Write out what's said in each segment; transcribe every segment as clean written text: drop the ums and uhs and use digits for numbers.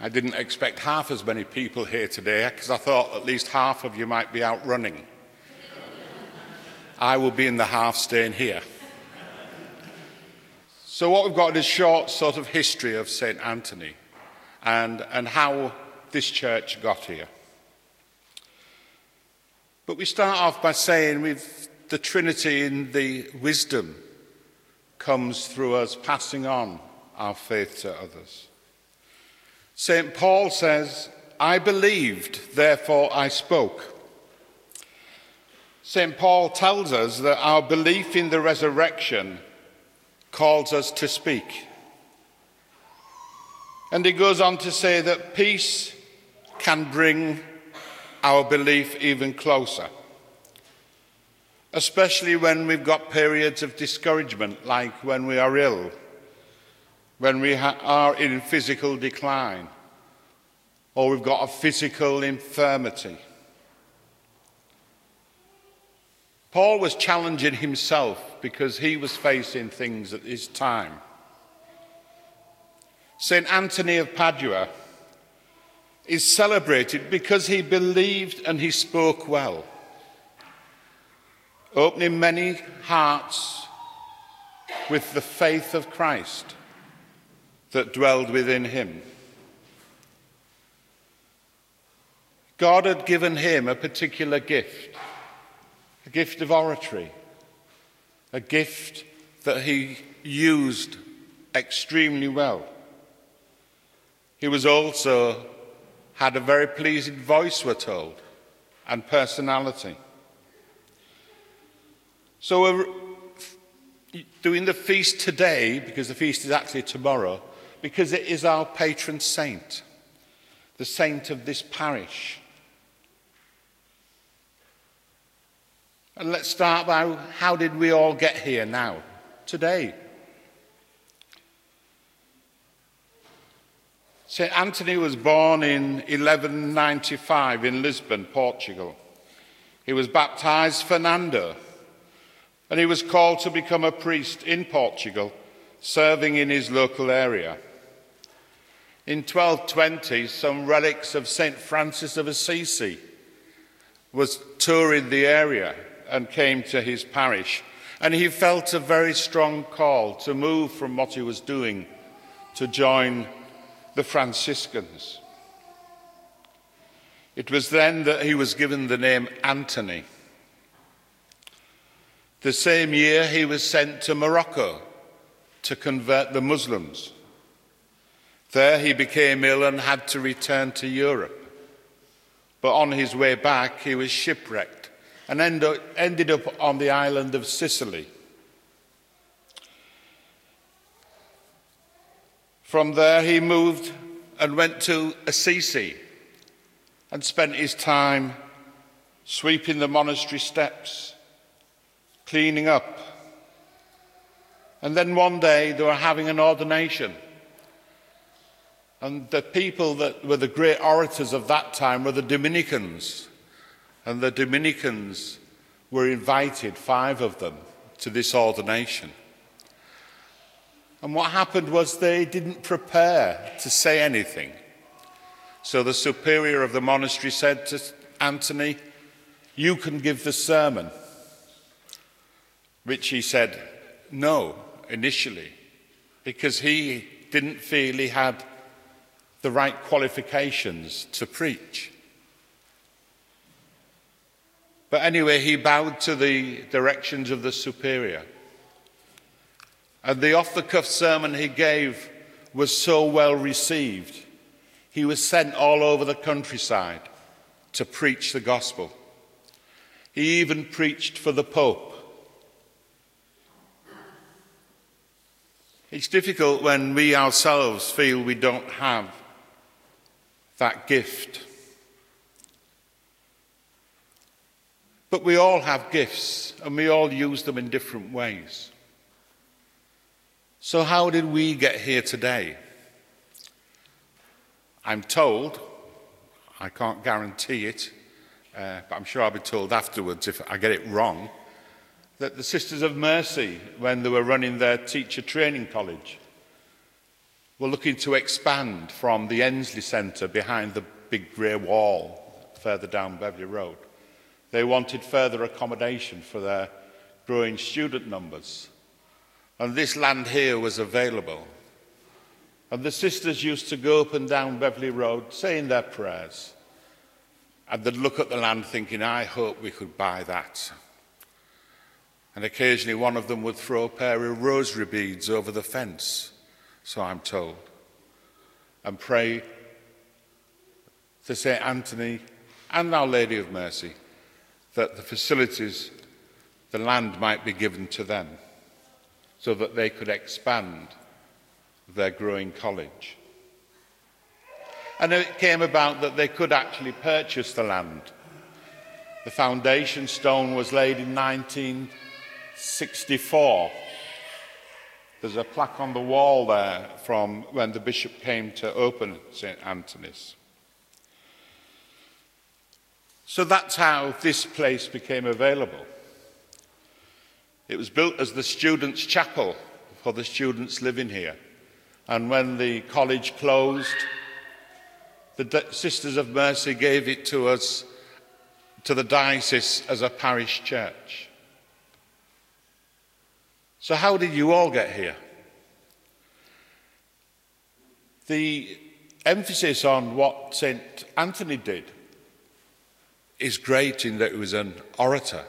I didn't expect half as many people here today because I thought at least half of you might be out running. I will be in the half staying here. So what we've got is a short sort of history of St. Anthony and how this church got here. But we start off by saying with the Trinity in the wisdom comes through us passing on our faith to others. St. Paul says, I believed, therefore I spoke. St. Paul tells us that our belief in the resurrection calls us to speak. And he goes on to say that peace can bring our belief even closer, especially when we've got periods of discouragement, like when we are ill, when we are in physical decline, or we've got a physical infirmity. Paul was challenging himself because he was facing things at his time. St. Anthony of Padua is celebrated because he believed and he spoke well, opening many hearts with the faith of Christ that dwelled within him. God had given him a particular gift, a gift of oratory, a gift that he used extremely well. He was also had a very pleasing voice, we're told, and personality. So we're doing the feast today, because the feast is actually tomorrow, because it is our patron saint, the saint of this parish. And let's start by how did we all get here now, today? St. Anthony was born in 1195 in Lisbon, Portugal. He was baptized Fernando, and he was called to become a priest in Portugal, serving in his local area. In 1220, some relics of St. Francis of Assisi was touring the area and came to his parish, and he felt a very strong call to move from what he was doing to join the Franciscans. It was then that he was given the name Anthony. The same year he was sent to Morocco to convert the Muslims. There he became ill and had to return to Europe. But on his way back he was shipwrecked and ended up on the island of Sicily. From there he moved and went to Assisi and spent his time sweeping the monastery steps, cleaning up. And then one day they were having an ordination. And the people that were the great orators of that time were the Dominicans. And the Dominicans were invited, 5 of them, to this ordination. And what happened was they didn't prepare to say anything. So the superior of the monastery said to Anthony, "You can give the sermon." Which he said no, initially, because he didn't feel he had the right qualifications to preach. But anyway, he bowed to the directions of the superior. And the off-the-cuff sermon he gave was so well received, he was sent all over the countryside to preach the gospel. He even preached for the Pope. It's difficult when we ourselves feel we don't have that gift. But we all have gifts, and we all use them in different ways. So how did we get here today? I'm told, I can't guarantee it, but I'm sure I'll be told afterwards if I get it wrong, that the Sisters of Mercy, when they were running their teacher training college, were looking to expand from the Ensley Centre behind the big grey wall further down Beverley Road. They wanted further accommodation for their growing student numbers. And this land here was available. And the sisters used to go up and down Beverley Road saying their prayers. And they'd look at the land thinking, I hope we could buy that. And occasionally one of them would throw a pair of rosary beads over the fence, so I'm told, and pray to St. Anthony and Our Lady of Mercy that the facilities, the land might be given to them so that they could expand their growing college. And it came about that they could actually purchase the land. The foundation stone was laid in 1964. There's a plaque on the wall there from when the bishop came to open St. Anthony's. So that's how this place became available. It was built as the students' chapel for the students living here. And when the college closed, the Sisters of Mercy gave it to us, to the diocese, as a parish church. So how did you all get here? The emphasis on what St. Anthony did is great in that he was an orator.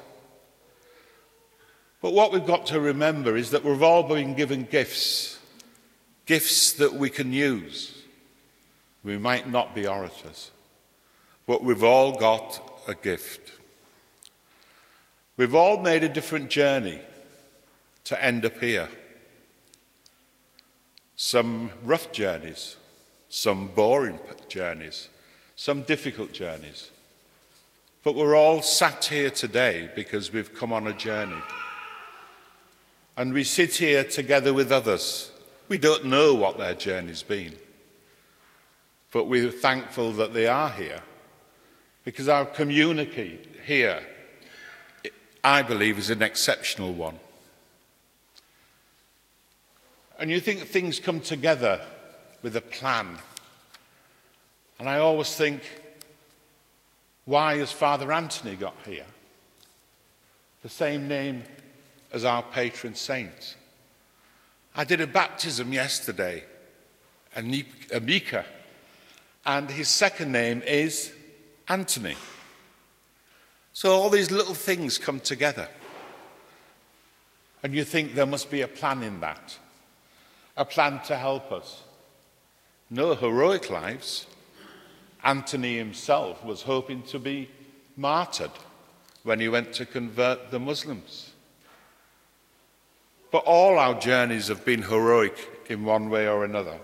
But what we've got to remember is that we've all been given gifts that we can use. We might not be orators, but we've all got a gift. We've all made a different journey to end up here. Some rough journeys, some boring journeys, some difficult journeys. But we're all sat here today because we've come on a journey. And we sit here together with others. We don't know what their journey's been. But we're thankful that they are here. Because our community here, I believe, is an exceptional one. And you think things come together with a plan. And I always think, why has Father Anthony got here? The same name as our patron saint. I did a baptism yesterday, Amika, and his second name is Anthony. So all these little things come together. And you think there must be a plan in that. A plan to help us. No heroic lives. Anthony himself was hoping to be martyred when he went to convert the Muslims. But all our journeys have been heroic in one way or another.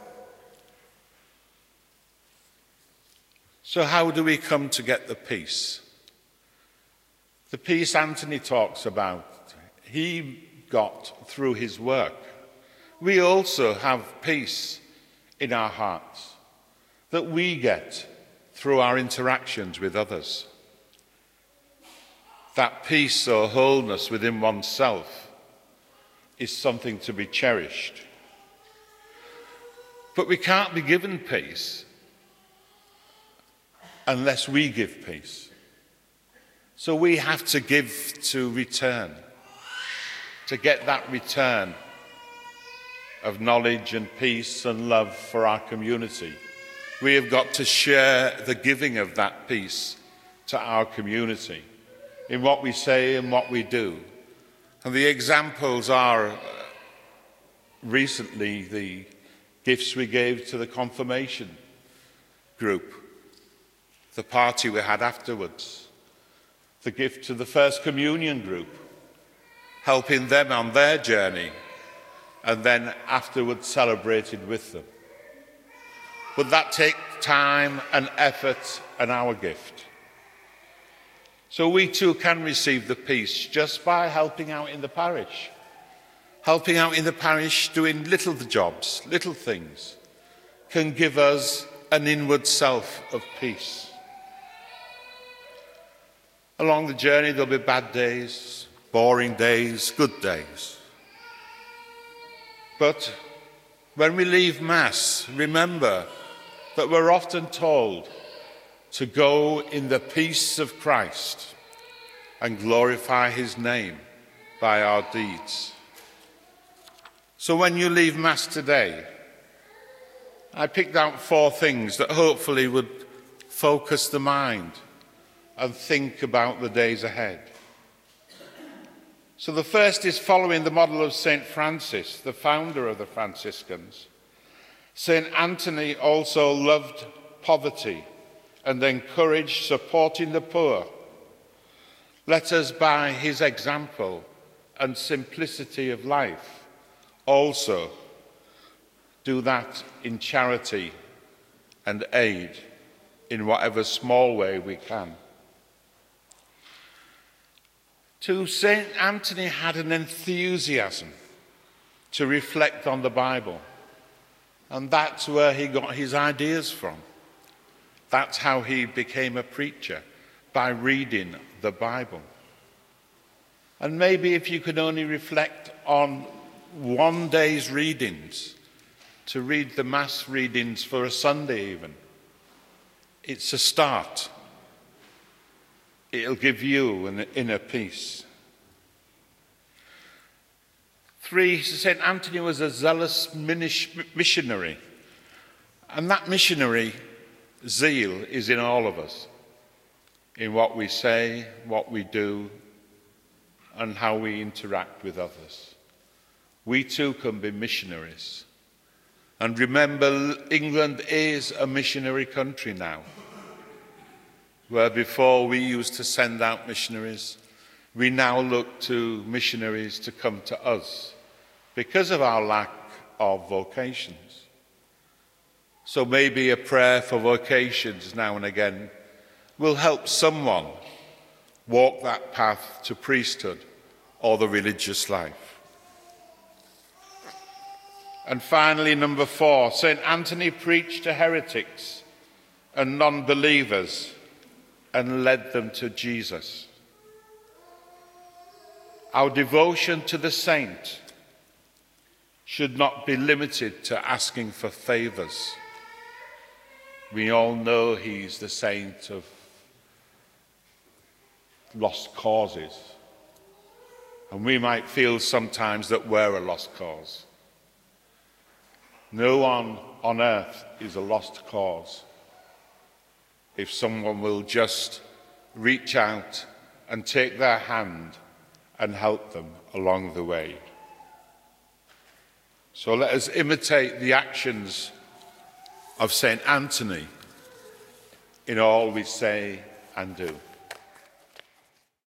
So how do we come to get the peace? The peace Anthony talks about, he got through his work. We also have peace in our hearts that we get through our interactions with others. That peace or wholeness within oneself is something to be cherished. But we can't be given peace unless we give peace. So we have to give to return, to get that return of knowledge and peace and love for our community. We have got to share the giving of that peace to our community in what we say and what we do. And the examples are recently the gifts we gave to the confirmation group, the party we had afterwards, the gift to the First Communion group, helping them on their journey, and then afterwards celebrated with them. But that takes time and effort and our gift. So we too can receive the peace just by helping out in the parish. Helping out in the parish, doing little jobs, little things, can give us an inward self of peace. Along the journey there'll be bad days, boring days, good days. But when we leave Mass, remember that we're often told to go in the peace of Christ and glorify his name by our deeds. So when you leave Mass today, I picked out 4 things that hopefully would focus the mind and think about the days ahead. So the first is following the model of St. Francis, the founder of the Franciscans. St. Anthony also loved poverty and encouraged supporting the poor. Let us, by his example and simplicity of life, also do that in charity and aid in whatever small way we can. 2, St. Anthony had an enthusiasm to reflect on the Bible, and that's where he got his ideas from. That's how he became a preacher, by reading the Bible. And maybe if you could only reflect on one day's readings, to read the Mass readings for a Sunday even, it's a start. It'll give you an inner peace. 3, St. Anthony was a zealous missionary. And that missionary zeal is in all of us, in what we say, what we do, and how we interact with others. We too can be missionaries. And remember, England is a missionary country now. Where before we used to send out missionaries, we now look to missionaries to come to us because of our lack of vocations. So maybe a prayer for vocations now and again will help someone walk that path to priesthood or the religious life. And finally, number 4, St. Anthony preached to heretics and non-believers and led them to Jesus. Our devotion to the saint should not be limited to asking for favors. We all know he's the saint of lost causes. And we might feel sometimes that we're a lost cause. No one on earth is a lost cause if someone will just reach out and take their hand and help them along the way. So let us imitate the actions of St. Anthony in all we say and do.